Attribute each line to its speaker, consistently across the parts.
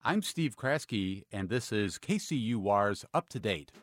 Speaker 1: I'm Steve Kraske, and this is KCUR's Up to Date.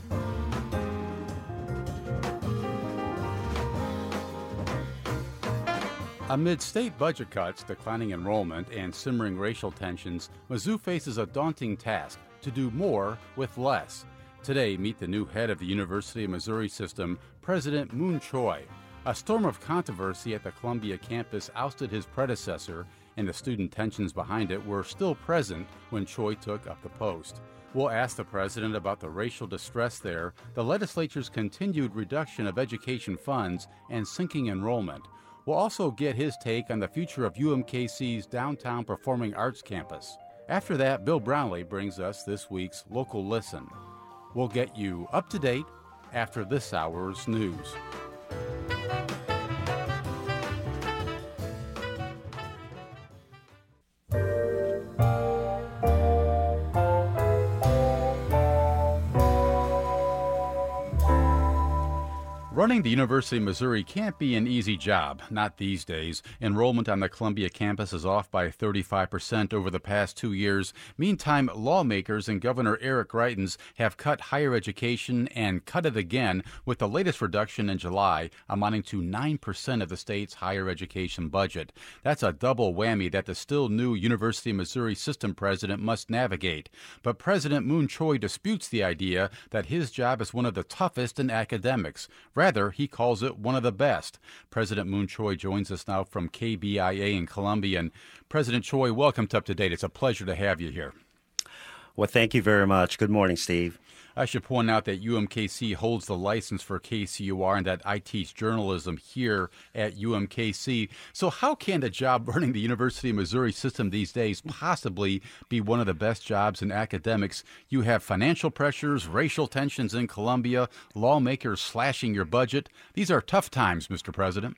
Speaker 1: Amid state budget cuts, declining enrollment, and simmering racial tensions, Mizzou faces a daunting task: to do more with less. Today, meet the new head of the University of Missouri System, President Moon Choi. A storm of controversy at the Columbia campus ousted his predecessor, and the student tensions behind it were still present when Choi took up the post. We'll ask the president about the racial distress there, the legislature's continued reduction of education funds, and sinking enrollment. We'll also get his take on the future of UMKC's downtown performing arts campus. After that, Bill Brownlee brings us this week's Local Listen. We'll get you up to date after this hour's news. Running the University of Missouri can't be an easy job, not these days. Enrollment on the Columbia campus is off by 35% over the past 2 years. Meantime, lawmakers and Governor Eric Greitens have cut higher education and cut it again with the latest reduction in July, amounting to 9% of the state's higher education budget. That's a double whammy that the still new University of Missouri System president must navigate. But President Moon Choi disputes the idea that his job is one of the toughest in academics. Rather, he calls it one of the best. President Moon Choi joins us now from KBIA in Columbia. And President Choi, welcome to Up to Date. It's a pleasure to have you here.
Speaker 2: Well, thank you very much. Good morning, Steve.
Speaker 1: I should point out that UMKC holds the license for KCUR and that I teach journalism here at UMKC. So how can the job running the University of Missouri System these days possibly be one of the best jobs in academics? You have financial pressures, racial tensions in Columbia, lawmakers slashing your budget. These are tough times, Mr. President.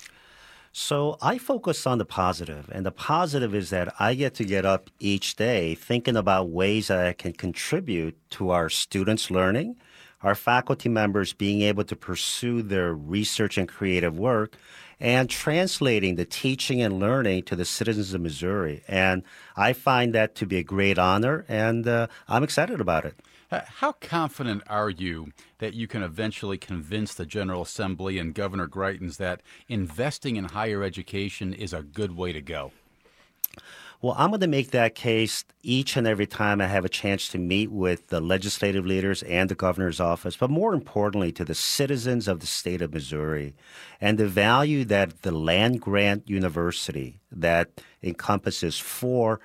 Speaker 2: So I focus on the positive, and the positive is that I get up each day thinking about ways that I can contribute to our students' learning, our faculty members being able to pursue their research and creative work, and translating the teaching and learning to the citizens of Missouri. And I find that to be a great honor, and I'm excited about it.
Speaker 1: How confident are you that you can eventually convince the General Assembly and Governor Greitens that investing in higher education is a good way to go?
Speaker 2: Well, I'm going to make that case each and every time I have a chance to meet with the legislative leaders and the governor's office, but more importantly to the citizens of the state of Missouri and the value that the land-grant university that encompasses four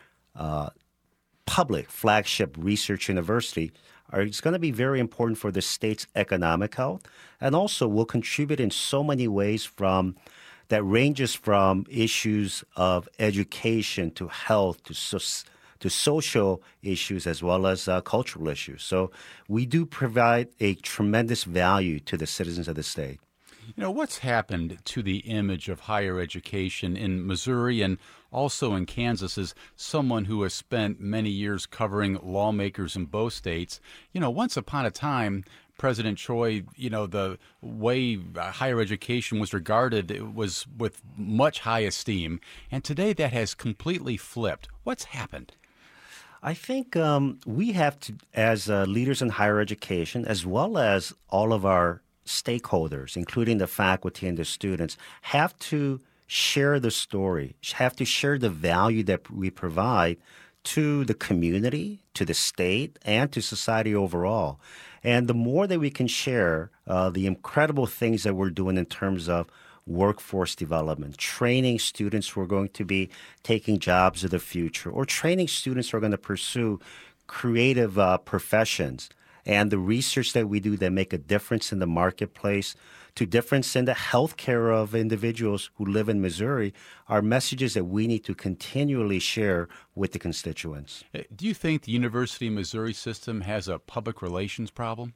Speaker 2: public flagship research university is going to be very important for the state's economic health, and also will contribute in so many ways that ranges from issues of education to health to social issues as well as cultural issues. So we do provide a tremendous value to the citizens of the state.
Speaker 1: You know, what's happened to the image of higher education in Missouri and also in Kansas? As someone who has spent many years covering lawmakers in both states, you know, once upon a time, President Choi, you know, the way higher education was regarded, it was with much high esteem. And today that has completely flipped. What's happened?
Speaker 2: I think we have to, as leaders in higher education, as well as all of our stakeholders, including the faculty and the students, have to share the story, have to share the value that we provide to the community, to the state, and to society overall. And the more that we can share the incredible things that we're doing in terms of workforce development, training students who are going to be taking jobs of the future, or training students who are going to pursue creative professions, and the research that we do that make a difference in the marketplace, to difference in the health care of individuals who live in Missouri, are messages that we need to continually share with the constituents.
Speaker 1: Do you think the University of Missouri System has a public relations problem?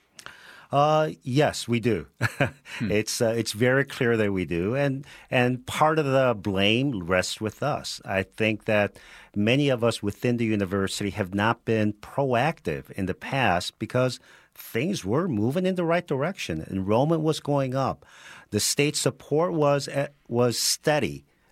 Speaker 2: Yes, we do. It's very clear that we do, and part of the blame rests with us. I think that many of us within the university have not been proactive in the past because things were moving in the right direction. Enrollment was going up. The state support was steady.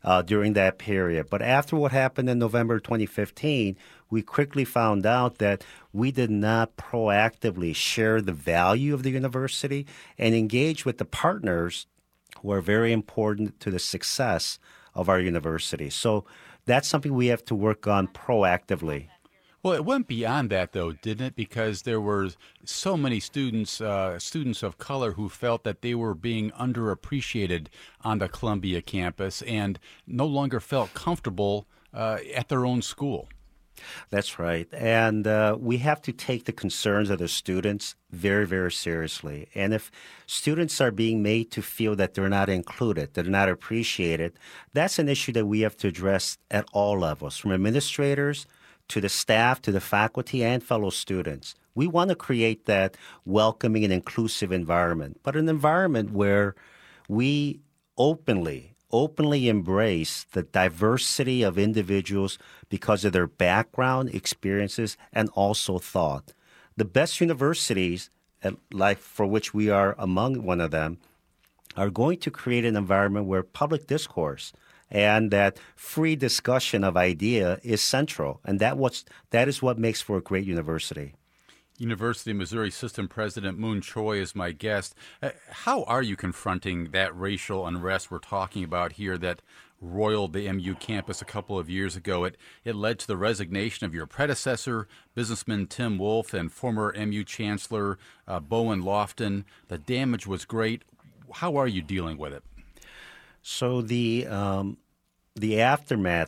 Speaker 2: during that period. But after what happened in November 2015, we quickly found out that we did not proactively share the value of the university and engage with the partners who are very important to the success of our university. So that's something we have to work on proactively.
Speaker 1: Well, it went beyond that, though, didn't it? Because there were so many students of color who felt that they were being underappreciated on the Columbia campus and no longer felt comfortable at their own school.
Speaker 2: That's right. And we have to take the concerns of the students very, very seriously. And if students are being made to feel that they're not included, they're not appreciated, that's an issue that we have to address at all levels, from administrators to the staff, to the faculty, and fellow students. We want to create that welcoming and inclusive environment, but an environment where we openly embrace the diversity of individuals because of their background, experiences, and also thought. The best universities, like for which we are among one of them, are going to create an environment where public discourse and that free discussion of idea is central. And that is what makes for a great university.
Speaker 1: University of Missouri System President Moon Choi is my guest. How are you confronting that racial unrest we're talking about here that roiled the MU campus a couple of years ago? It led to the resignation of your predecessor, businessman Tim Wolf, and former MU Chancellor Bowen Lofton. The damage was great. How are you dealing with it?
Speaker 2: So the aftermath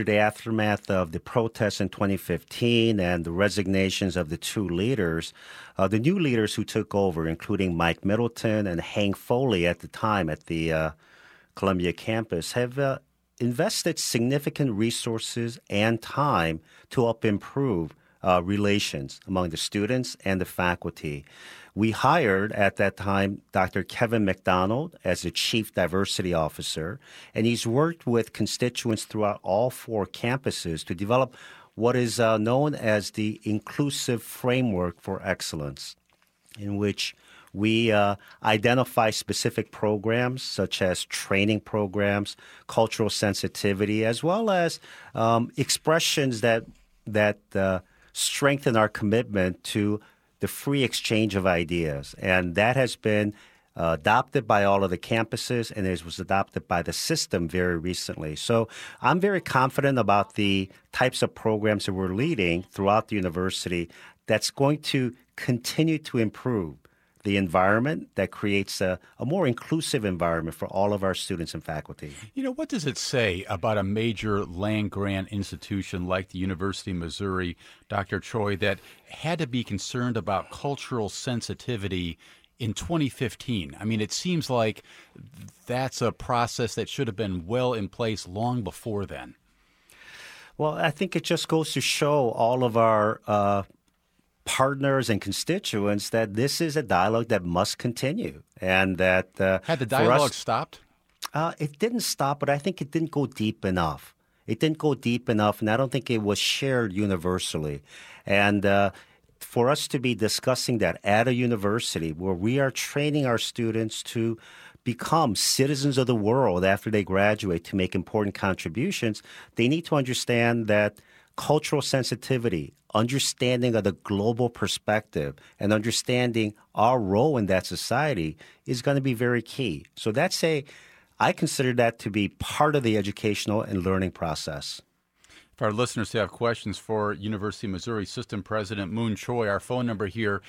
Speaker 2: of the protests in 2015 and the resignations of the two leaders, the new leaders who took over, including Mike Middleton and Hank Foley at the time at the Columbia campus, have invested significant resources and time to help improve relations among the students and the faculty. We hired at that time Dr. Kevin McDonald as the Chief Diversity Officer, and he's worked with constituents throughout all four campuses to develop what is known as the Inclusive Framework for Excellence, in which we identify specific programs such as training programs, cultural sensitivity, as well as expressions that strengthen our commitment to the free exchange of ideas. And that has been adopted by all of the campuses, and it was adopted by the system very recently. So I'm very confident about the types of programs that we're leading throughout the university that's going to continue to improve the environment that creates a more inclusive environment for all of our students and faculty.
Speaker 1: You know, what does it say about a major land-grant institution like the University of Missouri, Dr. Choi, that had to be concerned about cultural sensitivity in 2015? I mean, it seems like that's a process that should have been well in place long before then.
Speaker 2: Well, I think it just goes to show all of our partners and constituents that this is a dialogue that must continue, and that
Speaker 1: had the dialogue stopped?
Speaker 2: It didn't stop, but I think it didn't go deep enough. It didn't go deep enough, and I don't think it was shared universally. And for us to be discussing that at a university where we are training our students to become citizens of the world after they graduate to make important contributions, they need to understand that cultural sensitivity, understanding of the global perspective, and understanding our role in that society is going to be very key. So I consider that to be part of the educational and learning process.
Speaker 1: For our listeners who have questions for University of Missouri System President Moon Choi, our phone number here,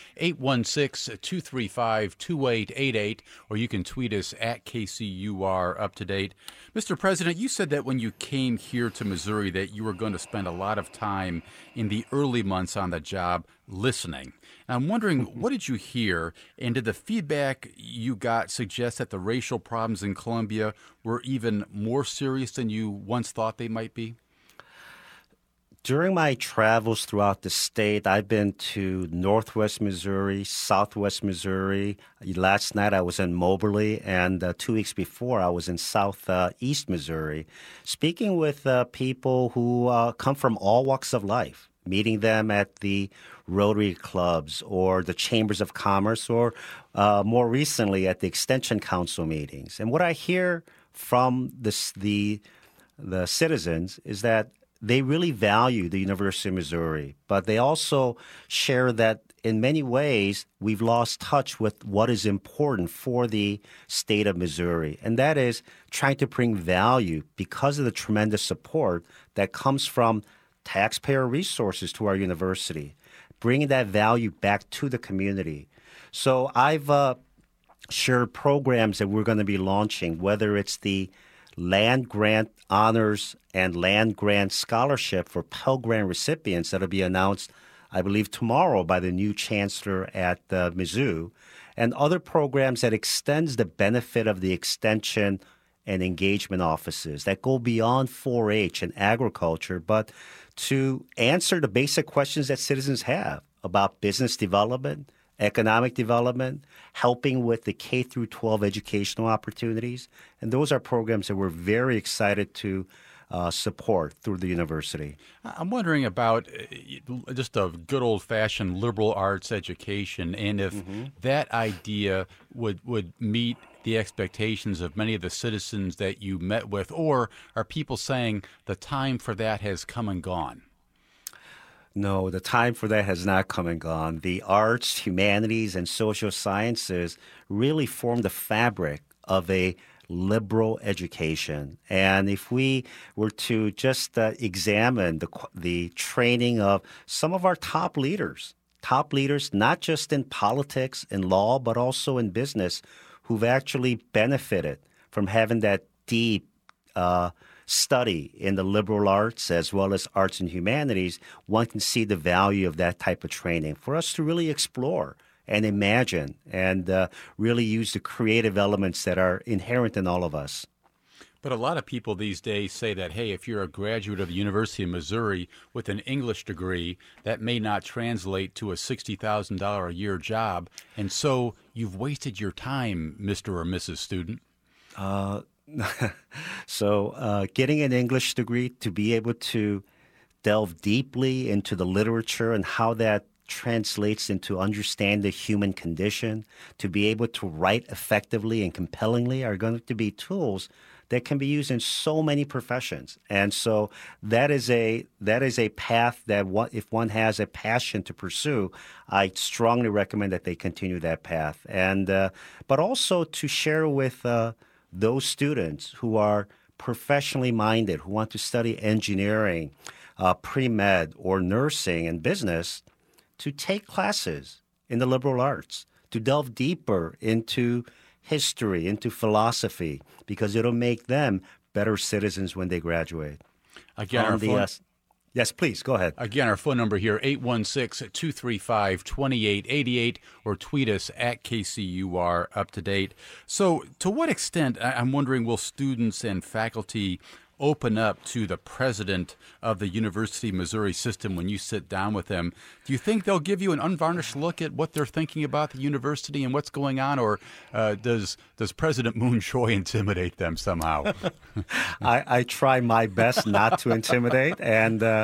Speaker 1: 816-235-2888, or you can tweet us at KCUR Up to Date. Mr. President, you said that when you came here to Missouri that you were going to spend a lot of time in the early months on the job listening. And I'm wondering, what did you hear, and did the feedback you got suggest that the racial problems in Columbia were even more serious than you once thought they might be?
Speaker 2: During my travels throughout the state, I've been to Northwest Missouri, Southwest Missouri. Last night I was in Moberly, and 2 weeks before I was in Southeast Missouri, speaking with people who come from all walks of life, meeting them at the Rotary clubs or the Chambers of Commerce, or more recently at the Extension Council meetings. And what I hear from the the citizens is that they really value the University of Missouri, but they also share that in many ways we've lost touch with what is important for the state of Missouri, and that is trying to bring value because of the tremendous support that comes from taxpayer resources to our university, bringing that value back to the community. So I've shared programs that we're going to be launching, whether it's the Land Grant Honors and Land Grant Scholarship for Pell Grant recipients that'll be announced, I believe, tomorrow by the new chancellor at Mizzou, and other programs that extends the benefit of the extension and engagement offices that go beyond 4-H and agriculture, but to answer the basic questions that citizens have about business development, economic development, helping with the K through 12 educational opportunities. And those are programs that we're very excited to support through the university.
Speaker 1: I'm wondering about just a good old-fashioned liberal arts education, and if that idea would meet the expectations of many of the citizens that you met with, or are people saying the time for that has come and gone?
Speaker 2: No, the time for that has not come and gone. The arts, humanities, and social sciences really form the fabric of a liberal education. And if we were to just examine the training of some of our top leaders, not just in politics and law, but also in business, who've actually benefited from having that deep study in the liberal arts as well as arts and humanities, one can see the value of that type of training for us to really explore and imagine and really use the creative elements that are inherent in all of us.
Speaker 1: But a lot of people these days say that, hey, if you're a graduate of the University of Missouri with an English degree, that may not translate to a $60,000 a year job, and so you've wasted your time, Mr. or Mrs. Student.
Speaker 2: So getting an English degree to be able to delve deeply into the literature and how that translates into understand the human condition, to be able to write effectively and compellingly are going to be tools that can be used in so many professions. And so that is a path that if one has a passion to pursue, I strongly recommend that they continue that path. And but also to share with those students who are professionally minded, who want to study engineering, pre-med, or nursing and business, to take classes in the liberal arts, to delve deeper into history, into philosophy, because it'll make them better citizens when they graduate.
Speaker 1: Again,
Speaker 2: yes, please, go ahead.
Speaker 1: Again, our phone number here, 816-235-2888, or tweet us at KCUR Up to Date. So to what extent, I'm wondering, will students and faculty open up to the president of the University of Missouri system when you sit down with them? Do you think they'll give you an unvarnished look at what they're thinking about the university and what's going on, or does President Moon Choi intimidate them somehow?
Speaker 2: I try my best not to intimidate, and the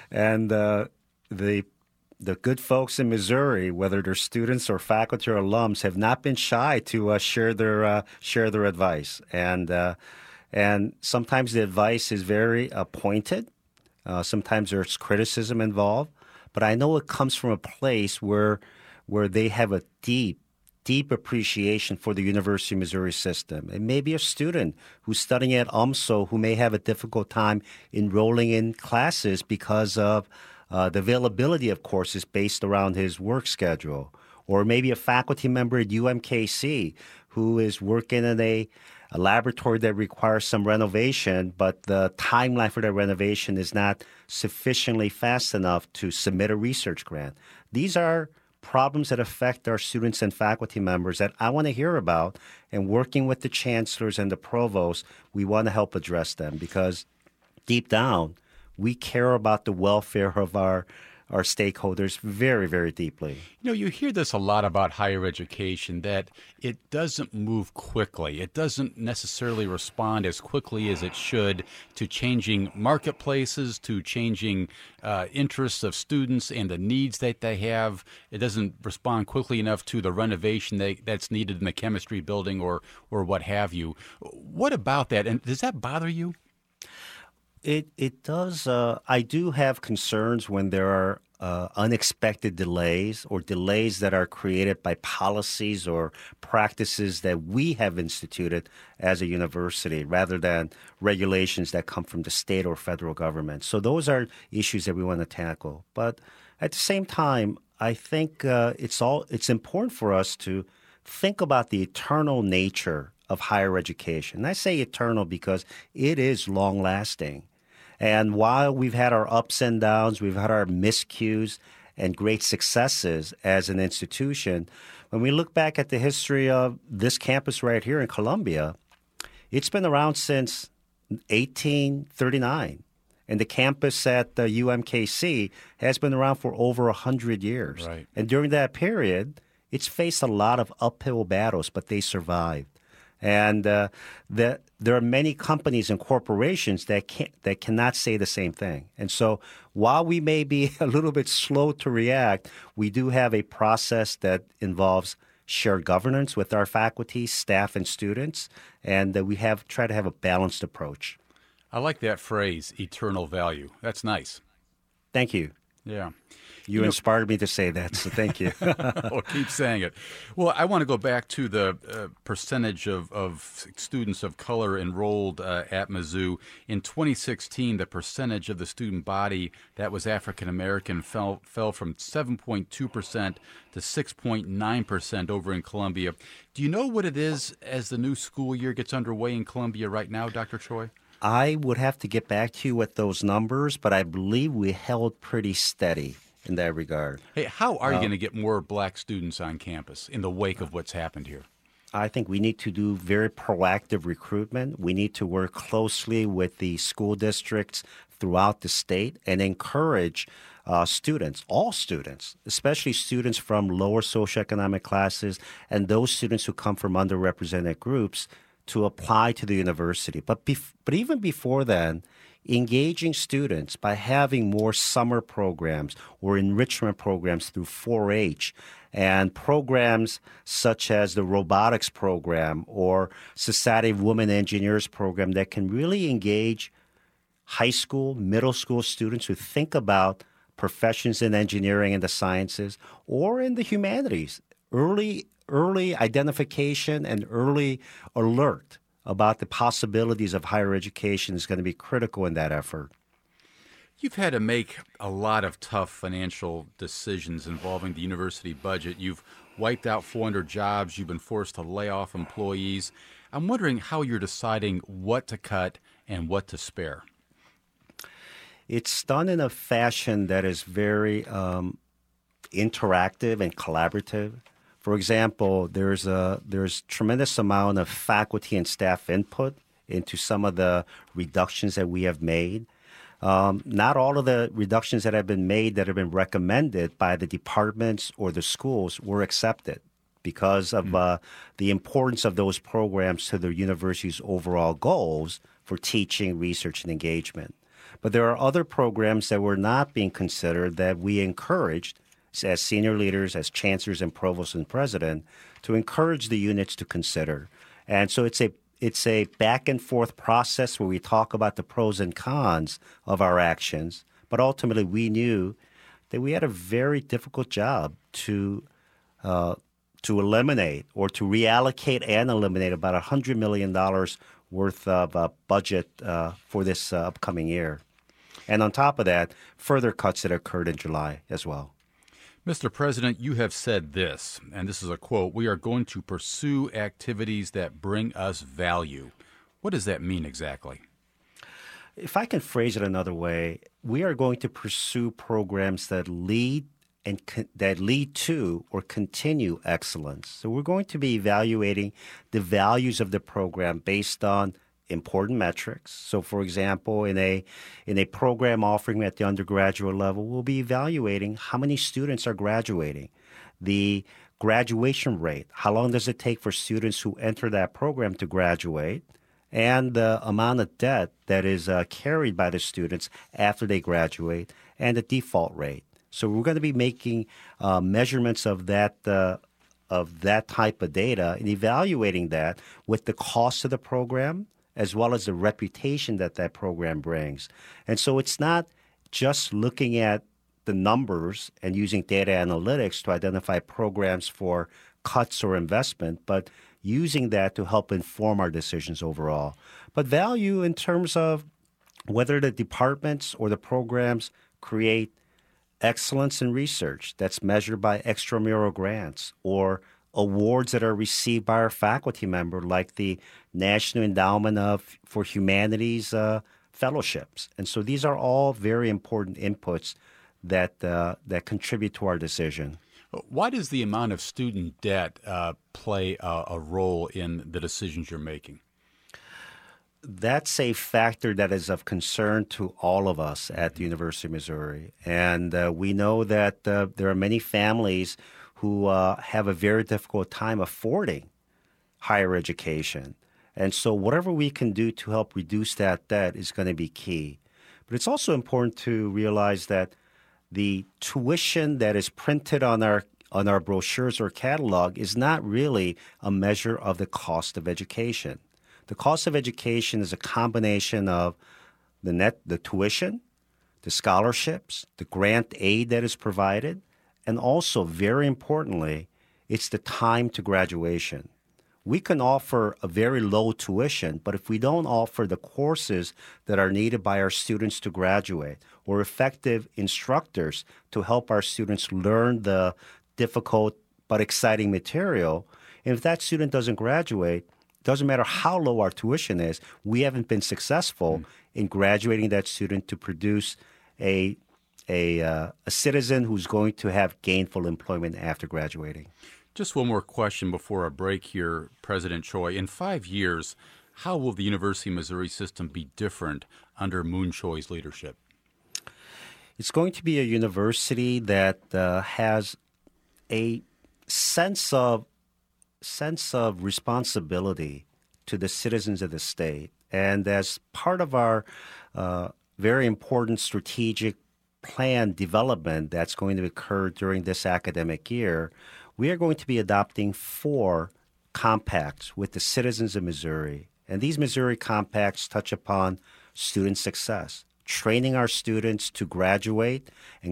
Speaker 2: good folks in Missouri, whether they're students or faculty or alums, have not been shy to share their advice. And sometimes the advice is very pointed. Sometimes there's criticism involved. But I know it comes from a place where they have a deep appreciation for the University of Missouri system. It may be a student who's studying at UMSO who may have a difficult time enrolling in classes because of the availability of courses based around his work schedule. Or maybe a faculty member at UMKC who is working in a laboratory that requires some renovation, but the timeline for that renovation is not sufficiently fast enough to submit a research grant. These are problems that affect our students and faculty members that I want to hear about, and working with the chancellors and the provosts, we want to help address them because deep down, we care about the welfare of our stakeholders very, very deeply.
Speaker 1: You know, you hear this a lot about higher education, that it doesn't move quickly. It doesn't necessarily respond as quickly as it should to changing marketplaces, to changing interests of students and the needs that they have. It doesn't respond quickly enough to the renovation that's needed in the chemistry building or what have you. What about that? And does that bother you?
Speaker 2: It does. I do have concerns when there are unexpected delays or delays that are created by policies or practices that we have instituted as a university rather than regulations that come from the state or federal government. So those are issues that we want to tackle. But at the same time, I think it's important for us to think about the eternal nature of higher education. And I say eternal because it is long lasting. And while we've had our ups and downs, we've had our miscues and great successes as an institution, when we look back at the history of this campus right here in Columbia, it's been around since 1839. And the campus at the UMKC has been around for over 100 years.
Speaker 1: Right.
Speaker 2: And during that period, it's faced a lot of uphill battles, but they survived. And there are many companies and corporations that cannot say the same thing. And so while we may be a little bit slow to react, we do have a process that involves shared governance with our faculty, staff, and students, and we try to have a balanced approach.
Speaker 1: I like that phrase, eternal value. That's nice.
Speaker 2: Thank you.
Speaker 1: Yeah.
Speaker 2: You inspired me to say that, so thank you.
Speaker 1: Well, keep saying it. Well, I want to go back to the percentage of students of color enrolled at Mizzou. In 2016, the percentage of the student body that was African American fell from 7.2% to 6.9% over in Columbia. Do you know what it is as the new school year gets underway in Columbia right now, Dr. Choi?
Speaker 2: I would have to get back to you with those numbers, but I believe we held pretty steady in that regard.
Speaker 1: Hey, how are you going to get more black students on campus in the wake of what's happened here?
Speaker 2: I think we need to do very proactive recruitment. We need to work closely with the school districts throughout the state and encourage students, all students, especially students from lower socioeconomic classes and those students who come from underrepresented groups to apply to the university. But even before then, engaging students by having more summer programs or enrichment programs through 4-H and programs such as the robotics program or Society of Women Engineers program that can really engage high school, middle school students who think about professions in engineering and the sciences or in the humanities. Early identification and early alert about the possibilities of higher education is going to be critical in that effort.
Speaker 1: You've had to make a lot of tough financial decisions involving the university budget. You've wiped out 400 jobs. You've been forced to lay off employees. I'm wondering how you're deciding what to cut and what to spare.
Speaker 2: It's done in a fashion that is very interactive and collaborative. For example, there's tremendous amount of faculty and staff input into some of the reductions that we have made. Not all of the reductions that have been made that have been recommended by the departments or the schools were accepted because of the importance of those programs to the university's overall goals for teaching, research, and engagement. But there are other programs that were not being considered that we encouraged as senior leaders, as chancellors and provosts and president, to encourage the units to consider. And so it's a back and forth process where we talk about the pros and cons of our actions. But ultimately, we knew that we had a very difficult job to eliminate or to reallocate and eliminate about $100 million worth of budget for this upcoming year. And on top of that, further cuts that occurred in July as well.
Speaker 1: Mr. President, you have said this, and this is a quote, "We are going to pursue activities that bring us value." What does that mean exactly?
Speaker 2: If I can phrase it another way, we are going to pursue programs that lead to or continue excellence. So we're going to be evaluating the values of the program based on important metrics. So, for example, in a program offering at the undergraduate level, we'll be evaluating how many students are graduating, the graduation rate, how long does it take for students who enter that program to graduate, and the amount of debt that is carried by the students after they graduate, and the default rate. So we're going to be making measurements of that type of data and evaluating that with the cost of the program as well as the reputation that that program brings. And so it's not just looking at the numbers and using data analytics to identify programs for cuts or investment, but using that to help inform our decisions overall. But value in terms of whether the departments or the programs create excellence in research that's measured by extramural grants or awards that are received by our faculty member, like the National Endowment for Humanities fellowships. And so these are all very important inputs that contribute to our decision.
Speaker 1: Why does the amount of student debt play a role in the decisions you're making?
Speaker 2: That's a factor that is of concern to all of us at the University of Missouri. And we know that there are many families who have a very difficult time affording higher education. And so whatever we can do to help reduce that debt is going to be key. But it's also important to realize that the tuition that is printed on our brochures or catalog is not really a measure of the cost of education. The cost of education is a combination of the tuition, the scholarships, the grant aid that is provided, and also, very importantly, it's the time to graduation. We can offer a very low tuition, but if we don't offer the courses that are needed by our students to graduate or effective instructors to help our students learn the difficult but exciting material, and if that student doesn't graduate, doesn't matter how low our tuition is, we haven't been successful in graduating that student to produce a citizen who's going to have gainful employment after graduating.
Speaker 1: Just one more question before our break here, President Choi. In 5 years, how will the University of Missouri system be different under Moon Choi's leadership?
Speaker 2: It's going to be a university that has a sense of responsibility to the citizens of the state. And as part of our very important strategic plan development that's going to occur during this academic year, we are going to be adopting 4 compacts with the citizens of Missouri. And these Missouri compacts touch upon student success, training our students to graduate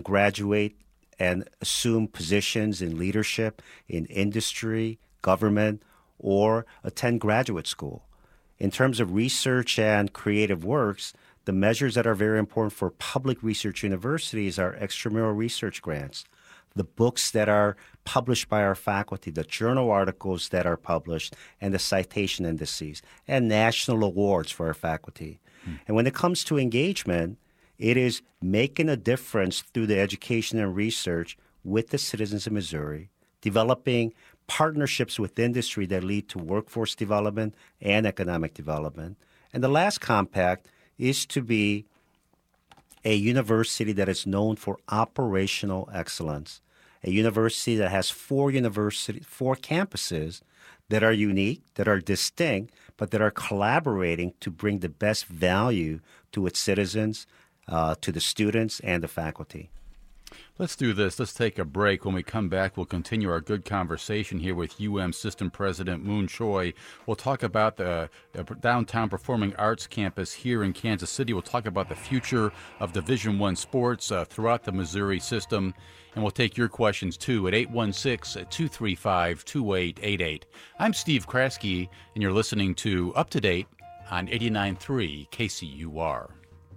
Speaker 2: and assume positions in leadership, in industry, government, or attend graduate school. In terms of research and creative works, the measures that are very important for public research universities are extramural research grants, the books that are published by our faculty, the journal articles that are published, and the citation indices, and national awards for our faculty. And when it comes to engagement, it is making a difference through the education and research with the citizens of Missouri, developing partnerships with industry that lead to workforce development and economic development. And the last compact is to be a university that is known for operational excellence, a university that has 4 campuses that are unique, that are distinct, but that are collaborating to bring the best value to its citizens, to the students and the faculty.
Speaker 1: Let's do this. Let's take a break. When we come back, we'll continue our good conversation here with UM System President Moon Choi. We'll talk about the Downtown Performing Arts Campus here in Kansas City. We'll talk about the future of Division I sports throughout the Missouri system. And we'll take your questions, too, at 816-235-2888. I'm Steve Kraske, and you're listening to Up to Date on 89.3 KCUR.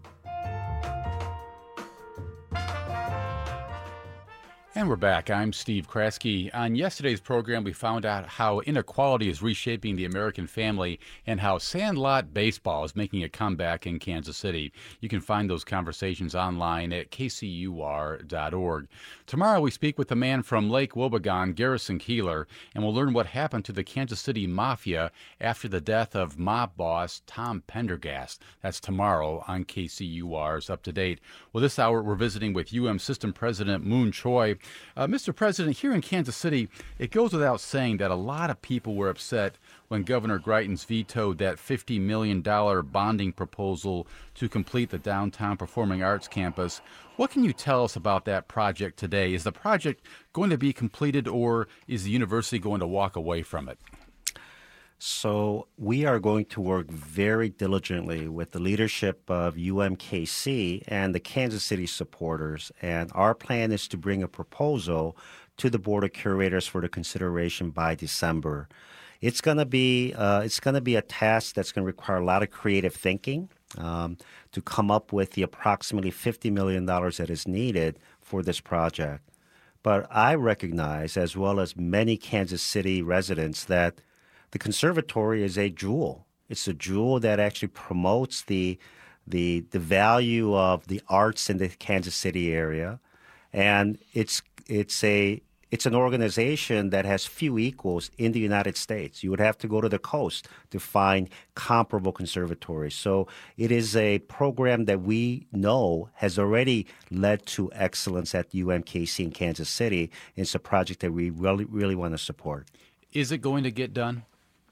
Speaker 1: And we're back. I'm Steve Kraske. On yesterday's program, we found out how inequality is reshaping the American family and how Sandlot baseball is making a comeback in Kansas City. You can find those conversations online at kcur.org. Tomorrow, we speak with the man from Lake Wobegon, Garrison Keillor, and we'll learn what happened to the Kansas City Mafia after the death of mob boss Tom Pendergast. That's tomorrow on KCUR's Up to Date. Well, this hour, we're visiting with UM System President Moon Choi. Mr. President, here in Kansas City, it goes without saying that a lot of people were upset when Governor Greitens vetoed that $50 million bonding proposal to complete the Downtown Performing Arts Campus. What can you tell us about that project today? Is the project going to be completed, or is the university going to walk away from it?
Speaker 2: So we are going to work very diligently with the leadership of UMKC and the Kansas City supporters. And our plan is to bring a proposal to the Board of Curators for the consideration by December. It's going to be a task that's going to require a lot of creative thinking to come up with the approximately $50 million that is needed for this project. But I recognize, as well as many Kansas City residents, that the conservatory is a jewel. It's a jewel that actually promotes the value of the arts in the Kansas City area, and it's an organization that has few equals in the United States. You would have to go to the coast to find comparable conservatories. So it is a program that we know has already led to excellence at UMKC in Kansas City. It's a project that we really want to support.
Speaker 1: Is it going to get done?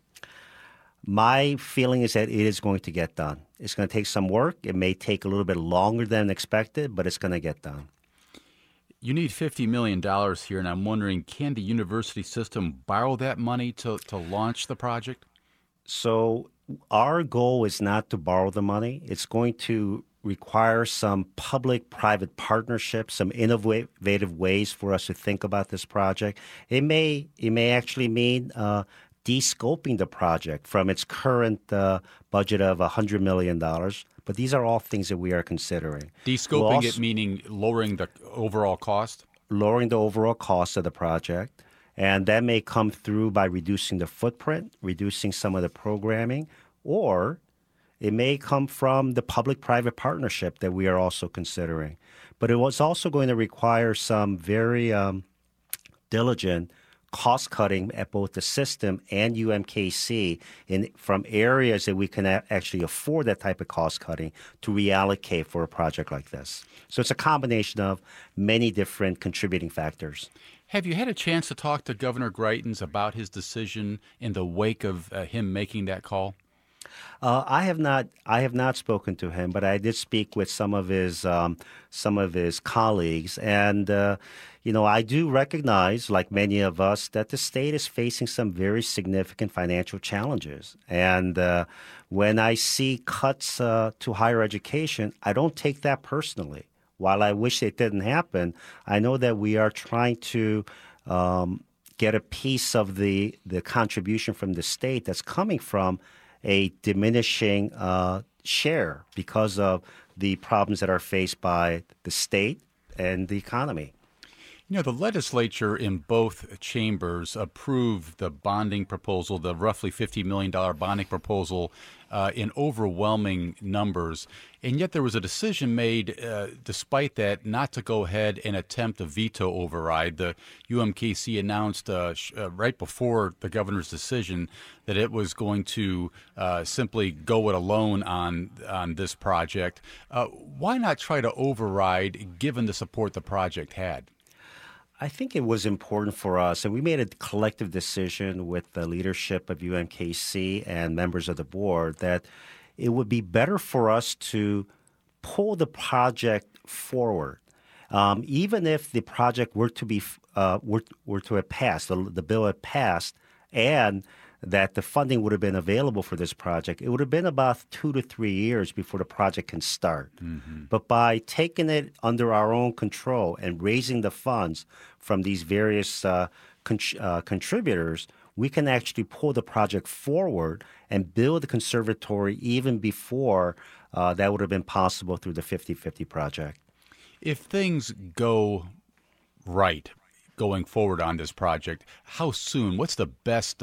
Speaker 2: My feeling is that it is going to get done. It's going to take some work. It may take a little bit longer than expected, but it's going to get done.
Speaker 1: You need $50 million here, and I'm wondering, can the university system borrow that money to launch the project?
Speaker 2: So our goal is not to borrow the money. It's going to require some public-private partnerships, some innovative ways for us to think about this project. It may actually mean de-scoping the project from its current budget of $100 million. But these are all things that we are considering.
Speaker 1: De-scoping it meaning lowering the overall cost?
Speaker 2: Lowering the overall cost of the project. And that may come through by reducing the footprint, reducing some of the programming, or it may come from the public-private partnership that we are also considering. But it was also going to require some very diligent cost-cutting at both the system and UMKC from areas that we can actually afford that type of cost-cutting to reallocate for a project like this. So it's a combination of many different contributing factors.
Speaker 1: Have you had a chance to talk to Governor Greitens about his decision in the wake of him making that call?
Speaker 2: I have not spoken to him, but I did speak with some of his colleagues, and I do recognize, like many of us, that the state is facing some very significant financial challenges. And when I see cuts to higher education, I don't take that personally. While I wish it didn't happen, I know that we are trying to get a piece of the contribution from the state that's coming from a diminishing share because of the problems that are faced by the state and the economy.
Speaker 1: The legislature in both chambers approved the bonding proposal, the roughly $50 million bonding proposal, in overwhelming numbers. And yet there was a decision made, despite that, not to go ahead and attempt a veto override. The UMKC announced right before the governor's decision that it was going to simply go it alone on this project. Why not try to override, given the support the project had?
Speaker 2: I think it was important for us, and we made a collective decision with the leadership of UMKC and members of the board that it would be better for us to pull the project forward. Even if the project were to have passed, the bill had passed, and that the funding would have been available for this project, it would have been about 2 to 3 years before the project can start. Mm-hmm. But by taking it under our own control and raising the funds from these various contributors, we can actually pull the project forward and build the conservatory even before that would have been possible through the 50/50 project.
Speaker 1: If things go right going forward on this project, how soon? What's the best,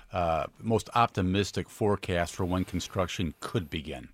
Speaker 1: most optimistic forecast for when construction could begin?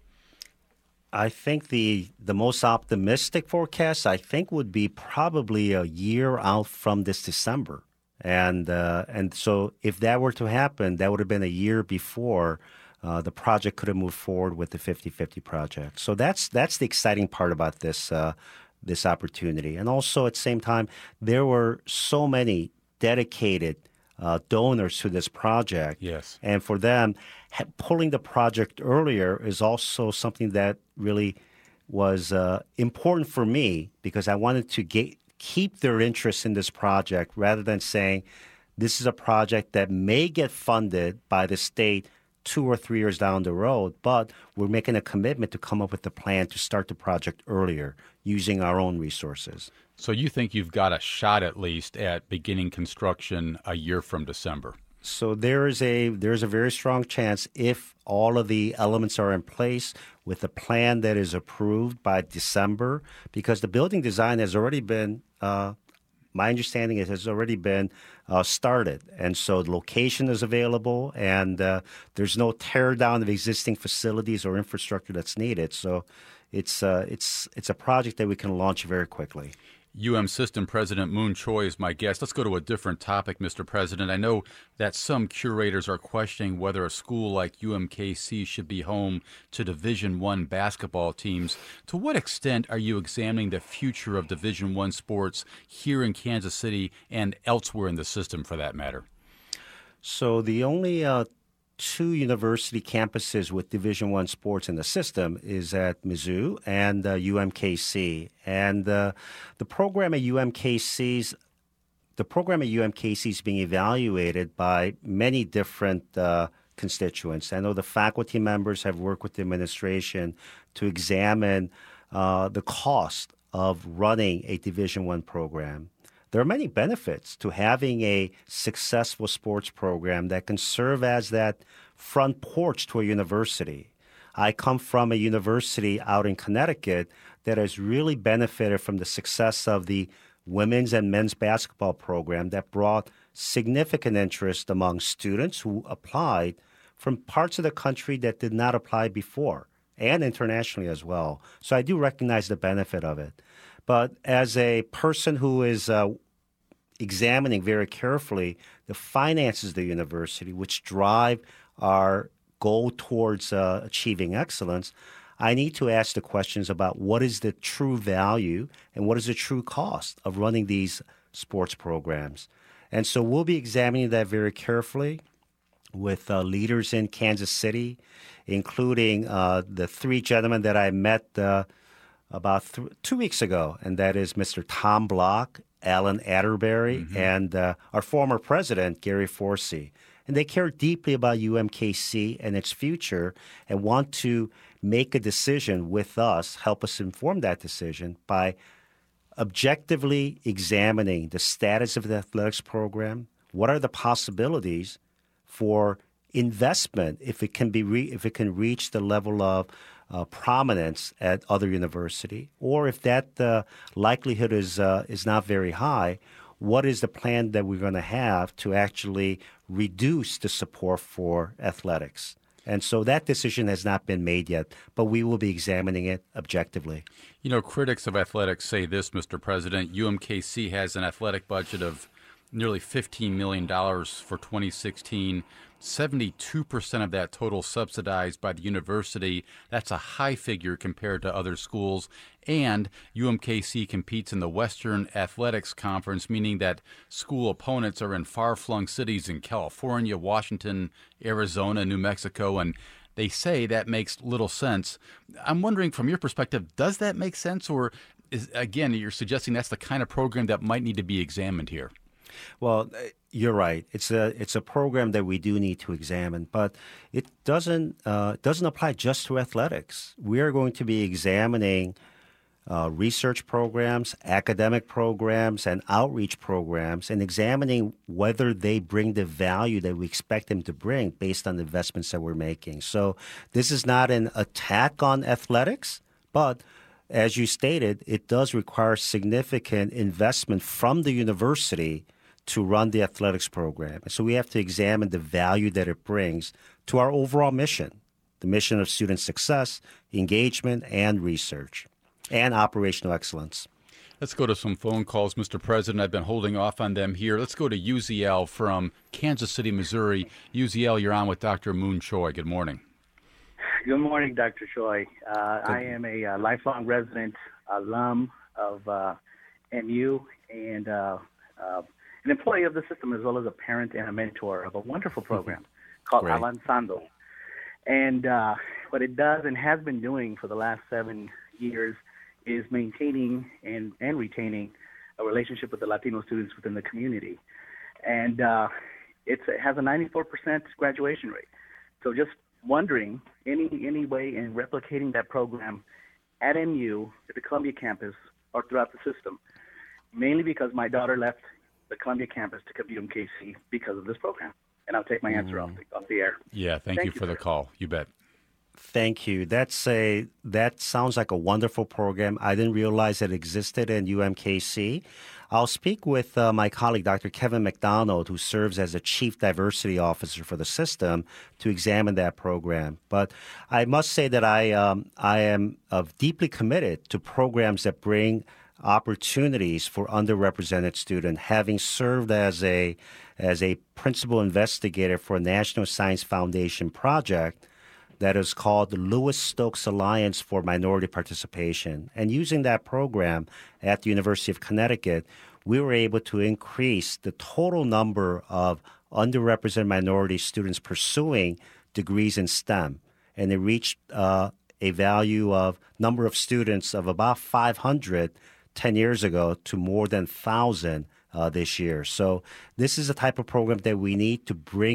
Speaker 2: I think the most optimistic forecast, would be probably a year out from this December. And so if that were to happen, that would have been a year before the project could have moved forward with the 50/50 project. So that's the exciting part about this opportunity. And also at the same time, there were so many dedicated donors to this project.
Speaker 1: Yes.
Speaker 2: And for them, pulling the project earlier is also something that really was important for me because I wanted to keep their interest in this project rather than saying this is a project that may get funded by the state 2 or 3 years down the road, but we're making a commitment to come up with a plan to start the project earlier using our own resources.
Speaker 1: So you think you've got a shot at least at beginning construction a year from December?
Speaker 2: So there's a very strong chance, if all of the elements are in place with a plan that is approved by December, because the building design has already been, my understanding is, has already been started. And so the location is available, and there's no tear down of existing facilities or infrastructure that's needed. So it's a project that we can launch very quickly.
Speaker 1: System President Moon Choi is my guest. Let's go to a different topic, Mr. President. I know that some curators are questioning whether a school like UMKC should be home to Division I basketball teams. To what extent are you examining the future of Division I sports here in Kansas City and elsewhere in the system, for that matter?
Speaker 2: So the only 2 university campuses with Division I sports in the system is at Mizzou and UMKC. And the program at UMKC is being evaluated by many different constituents. I know the faculty members have worked with the administration to examine the cost of running a Division I program. There are many benefits to having a successful sports program that can serve as that front porch to a university. I come from a university out in Connecticut that has really benefited from the success of the women's and men's basketball program that brought significant interest among students who applied from parts of the country that did not apply before, and internationally as well. So I do recognize the benefit of it. But as a person who is examining very carefully the finances of the university, which drive our goal towards achieving excellence, I need to ask the questions about what is the true value and what is the true cost of running these sports programs. And so we'll be examining that very carefully with leaders in Kansas City, including the 3 gentlemen that I met about 2 weeks ago, and that is Mr. Tom Block, Alan Atterbury, and our former president, Gary Forsey. And they care deeply about UMKC and its future and want to make a decision with us, help us inform that decision by objectively examining the status of the athletics program. What are the possibilities for investment if it can reach the level of prominence at other university, or if that likelihood is not very high, what is the plan that we're going to have to actually reduce the support for athletics? And so that decision has not been made yet, but we will be examining it objectively.
Speaker 1: You know, critics of athletics say this, Mr. President. UMKC has an athletic budget of nearly $15 million for 2016. 72% of that total subsidized by the university. That's a high figure compared to other schools. And UMKC competes in the Western Athletics Conference, meaning that school opponents are in far-flung cities in California, Washington, Arizona, New Mexico, and they say that makes little sense. I'm wondering, from your perspective, does that make sense? Or, again, you're suggesting that's the kind of program that might need to be examined here?
Speaker 2: Well, you're right. It's a program that we do need to examine, but it doesn't apply just to athletics. We are going to be examining research programs, academic programs, and outreach programs, and examining whether they bring the value that we expect them to bring based on the investments that we're making. So this is not an attack on athletics, but as you stated, it does require significant investment from the university to run the athletics program. So we have to examine the value that it brings to our overall mission, the mission of student success, engagement, and research, and operational excellence.
Speaker 1: Let's go to some phone calls, Mr. President. I've been holding off on them here. Let's go to Uziel from Kansas City, Missouri. Uziel, you're on with Dr. Moon Choi. Good morning.
Speaker 3: Good morning, Dr. Choi. I am a lifelong resident, alum of MU, and an employee of the system, as well as a parent and a mentor of a wonderful program called Avanzando. And what it does and has been doing for the last 7 years is maintaining and retaining a relationship with the Latino students within the community. and it has a 94% graduation rate. So just wondering any way in replicating that program at MU, at the Columbia campus, or throughout the system, mainly because my daughter left the Columbia campus to come to UMKC because of this program. And I'll take my answer off the air.
Speaker 1: Yeah, thank you for the call. You bet.
Speaker 2: Thank you. That sounds like a wonderful program. I didn't realize it existed in UMKC. I'll speak with my colleague, Dr. Kevin McDonald, who serves as a Chief Diversity Officer for the system, to examine that program. But I must say that I am deeply committed to programs that bring opportunities for underrepresented students. Having served as a principal investigator for a National Science Foundation project that is called the Lewis Stokes Alliance for Minority Participation. And using that program at the University of Connecticut, we were able to increase the total number of underrepresented minority students pursuing degrees in STEM. And it reached a value of number of students of about 500 10 years ago to more than 1,000 this year. So this is the type of program that we need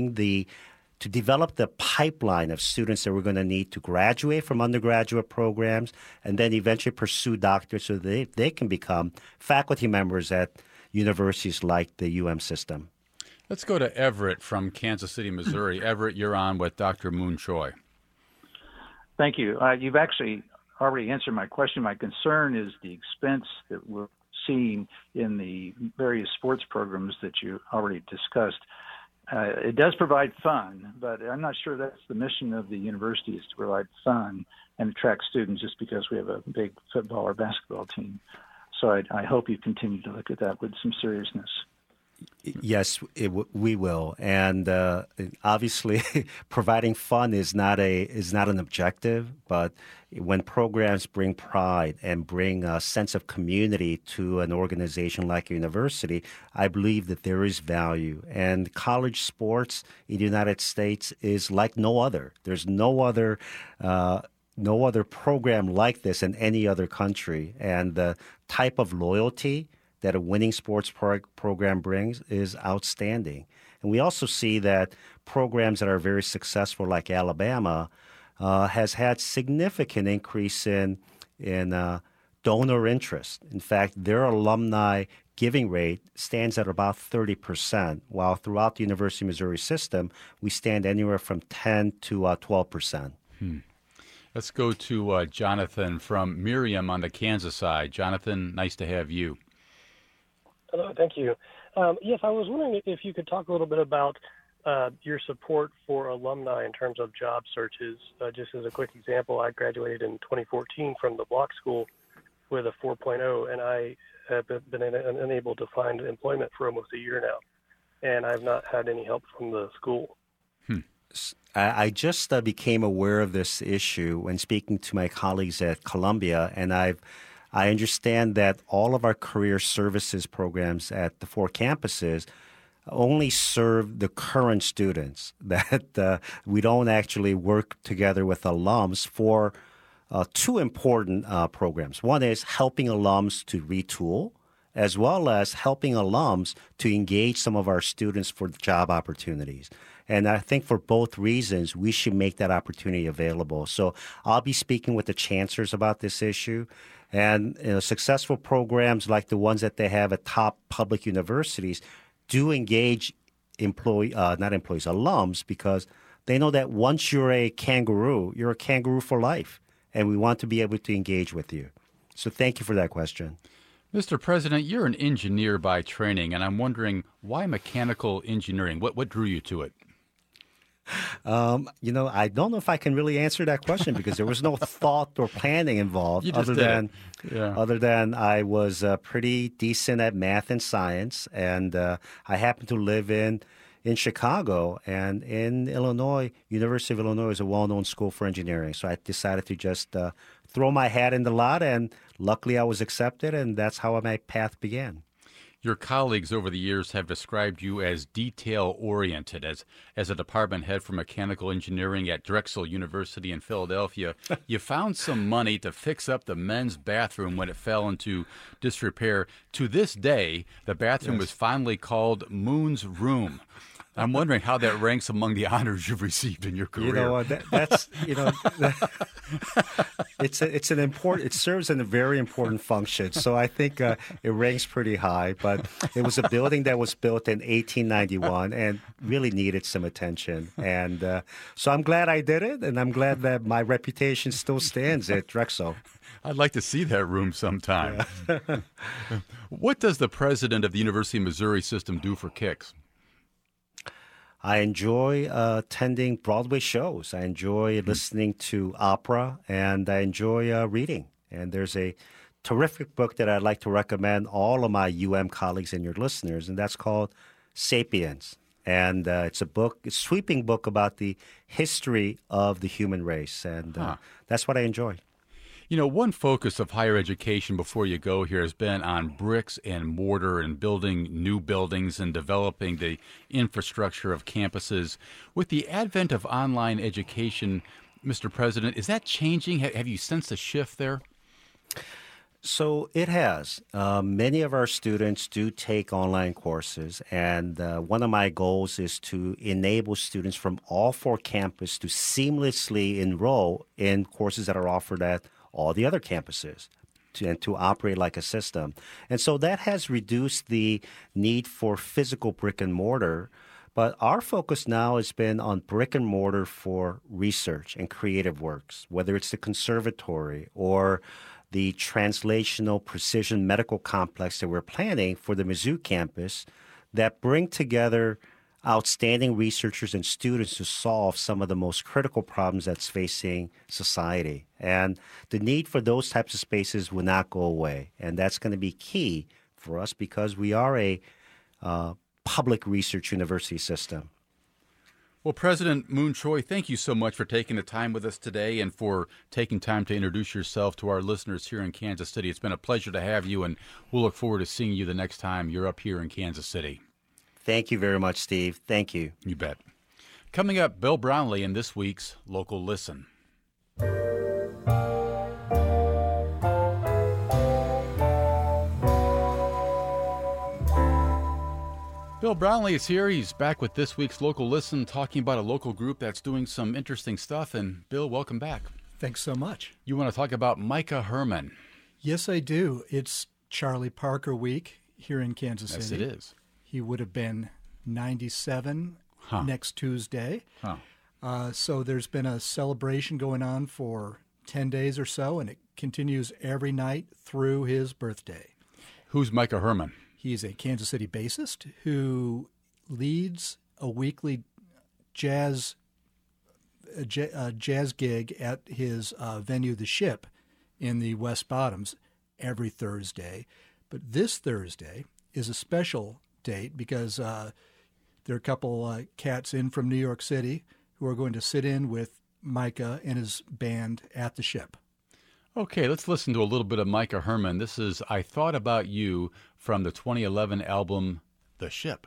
Speaker 2: to develop the pipeline of students that we're going to need to graduate from undergraduate programs and then eventually pursue doctorates so they can become faculty members at universities like the UM system.
Speaker 1: Let's go to Everett from Kansas City, Missouri. Everett, you're on with Dr. Moon Choi.
Speaker 4: Thank you. You've actually already answered my question. My concern is the expense that we're seeing in the various sports programs that you already discussed. It does provide fun, but I'm not sure that's the mission of the university, is to provide fun and attract students just because we have a big football or basketball team. So I hope you continue to look at that with some seriousness.
Speaker 2: Yes, we will, and obviously, providing fun is not an objective. But when programs bring pride and bring a sense of community to an organization like a university, I believe that there is value. And college sports in the United States is like no other. There's no other program like this in any other country, and the type of loyalty that a winning sports program brings is outstanding. And we also see that programs that are very successful, like Alabama, has had significant increase in donor interest. In fact, their alumni giving rate stands at about 30%, while throughout the University of Missouri system, we stand anywhere from 10 to 12%.
Speaker 1: Let's go to Jonathan from Miriam on the Kansas side. Jonathan, nice to have you.
Speaker 5: Hello, thank you. Yes, I was wondering if you could talk a little bit about your support for alumni in terms of job searches. Just as a quick example, I graduated in 2014 from the Block School with a 4.0, and I have been unable to find employment for almost a year now, and I've not had any help from the school.
Speaker 2: I just became aware of this issue when speaking to my colleagues at Columbia, and I understand that all of our career services programs at the 4 campuses only serve the current students, that we don't actually work together with alums for 2 important programs. One is helping alums to retool, as well as helping alums to engage some of our students for job opportunities. And I think for both reasons, we should make that opportunity available. So I'll be speaking with the chancellors about this issue. And successful programs like the ones that they have at top public universities do engage alums, because they know that once you're a kangaroo for life. And we want to be able to engage with you. So thank you for that question.
Speaker 1: Mr. President, you're an engineer by training, and I'm wondering, why mechanical engineering? What drew you to it?
Speaker 2: I don't know if I can really answer that question because there was no thought or planning involved other than I was pretty decent at math and science, and I happened to live in Chicago, and in Illinois, University of Illinois is a well-known school for engineering. So I decided to just throw my hat in the lot, and luckily I was accepted, and that's how my path began.
Speaker 1: Your colleagues over the years have described you as detail-oriented. As a department head for mechanical engineering at Drexel University in Philadelphia, you found some money to fix up the men's bathroom when it fell into disrepair. To this day, the bathroom was finally called Moon's Room. I'm wondering how that ranks among the honors you've received in your career.
Speaker 2: You know, that's it's an important. It serves in a very important function. So I think it ranks pretty high. But it was a building that was built in 1891 and really needed some attention. And so I'm glad I did it, and I'm glad that my reputation still stands at Drexel.
Speaker 1: I'd like to see that room sometime. Yeah. What does the president of the University of Missouri system do for kicks?
Speaker 2: I enjoy attending Broadway shows. I enjoy listening to opera, and I enjoy reading. And there's a terrific book that I'd like to recommend all of my colleagues and your listeners, and that's called Sapiens. And it's a sweeping book about the history of the human race, and that's what I enjoy.
Speaker 1: You know, one focus of higher education before you go here has been on bricks and mortar and building new buildings and developing the infrastructure of campuses. With the advent of online education, Mr. President, is that changing? Have you sensed a shift there?
Speaker 2: So it has. Many of our students do take online courses, and one of my goals is to enable students from all 4 campuses to seamlessly enroll in courses that are offered at all the other campuses and to operate like a system. And so that has reduced the need for physical brick and mortar. But our focus now has been on brick and mortar for research and creative works, whether it's the conservatory or the translational precision medical complex that we're planning for the Mizzou campus that bring together outstanding researchers and students to solve some of the most critical problems that's facing society. And the need for those types of spaces will not go away. And that's going to be key for us because we are a public research university system.
Speaker 1: Well, President Moon Choi, thank you so much for taking the time with us today and for taking time to introduce yourself to our listeners here in Kansas City. It's been a pleasure to have you, and we'll look forward to seeing you the next time you're up here in Kansas City.
Speaker 2: Thank you very much, Steve. Thank you.
Speaker 1: You bet. Coming up, Bill Brownlee in this week's Local Listen. Bill Brownlee is here. He's back with this week's Local Listen, talking about a local group that's doing some interesting stuff. And Bill, welcome back.
Speaker 6: Thanks so much.
Speaker 1: You want to talk about Micah Herman?
Speaker 6: Yes, I do. It's Charlie Parker Week here in Kansas City.
Speaker 1: Yes, it is.
Speaker 6: He would have been 97 next Tuesday. So there's been a celebration going on for 10 days or so, and it continues every night through his birthday.
Speaker 1: Who's Micah Herman?
Speaker 6: He's a Kansas City bassist who leads a weekly jazz gig at his venue, The Ship, in the West Bottoms every Thursday. But this Thursday is a special date because there are a couple cats in from New York City who are going to sit in with Micah and his band at The Ship.
Speaker 1: Okay, let's listen to a little bit of Micah Herman. This is I Thought About You from the 2011 album The Ship.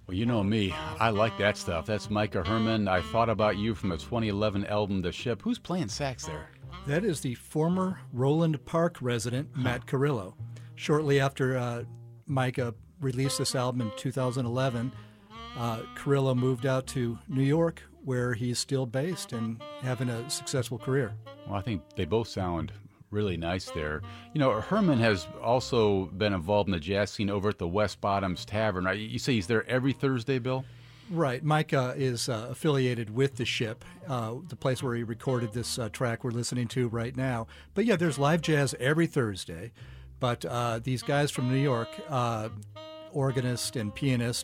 Speaker 1: Well, you know me. I like that stuff. That's Micah Herman. I Thought About You from the 2011 album The Ship. Who's playing sax there?
Speaker 6: That is the former Roland Park resident, Matt Carrillo. Shortly after Micah released this album in 2011, Carrillo moved out to New York, where he's still based and having a successful career.
Speaker 1: Well, I think they both sound really nice there. You know, Herman has also been involved in the jazz scene over at the West Bottoms Tavern. You say he's there every Thursday, Bill?
Speaker 6: Right. Micah is affiliated with The Ship, the place where he recorded this track we're listening to right now. But yeah, there's live jazz every Thursday. But these guys from New York, organist and pianist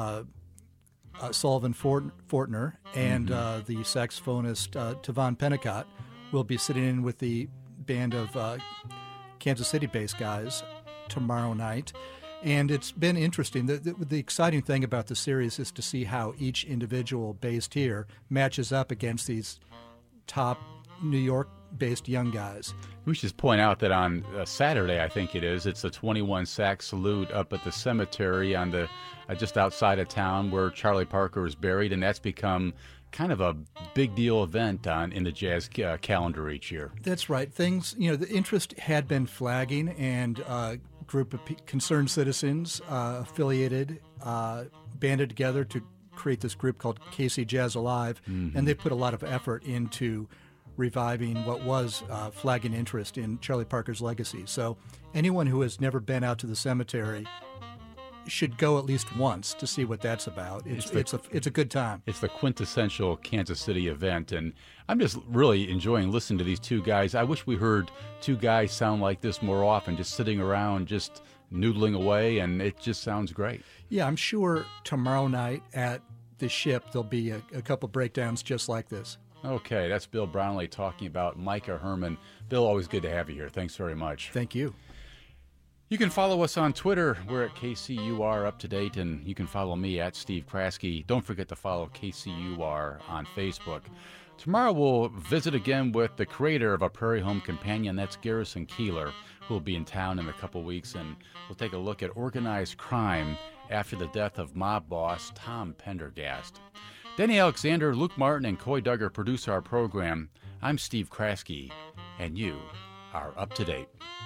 Speaker 6: Sullivan Fortner and the saxophonist Tavon Pennicott will be sitting in with the band of Kansas City-based guys tomorrow night. And it's been interesting. The exciting thing about the series is to see how each individual based here matches up against these top New York-based young guys.
Speaker 1: We should just point out that on Saturday, I think it's the 21 sax salute up at the cemetery on the just outside of town where Charlie Parker is buried, and that's become kind of a big deal event in the jazz calendar each year.
Speaker 6: That's right. The interest had been flagging, and a group of concerned citizens affiliated banded together to create this group called KC Jazz Alive, and they put a lot of effort into reviving what was flagging interest in Charlie Parker's legacy. So anyone who has never been out to the cemetery should go at least once to see what that's about. It's a good time.
Speaker 1: It's the quintessential Kansas City event, and I'm just really enjoying listening to these two guys. I wish we heard two guys sound like this more often, just sitting around, just noodling away, and it just sounds great.
Speaker 6: Yeah, I'm sure tomorrow night at the Ship there'll be a couple breakdowns just like this.
Speaker 1: Okay, that's Bill Brownlee talking about Micah Herman. Bill, always good to have you here. Thanks very much.
Speaker 6: Thank you.
Speaker 1: You can follow us on Twitter. We're at KCUR Up to Date, and you can follow me at Steve Kraske. Don't forget to follow KCUR on Facebook. Tomorrow we'll visit again with the creator of A Prairie Home Companion. That's Garrison Keillor, who will be in town in a couple weeks, and we'll take a look at organized crime after the death of mob boss Tom Pendergast. Denny Alexander, Luke Martin, and Coy Duggar produce our program. I'm Steve Kraske, and you are up to date.